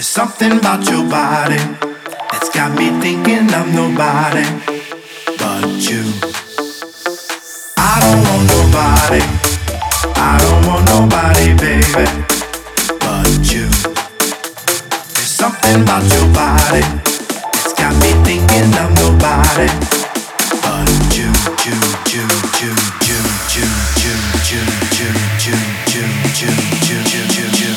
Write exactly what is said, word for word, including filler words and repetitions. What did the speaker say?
Something about your body that's got me thinking I'm nobody but you. I don't want nobody, I don't want nobody, baby, but you. There's something about your body that's got me thinking I'm nobody but you, you, you, you, you, you, you, you, you, you, you, you, you, you, you, you.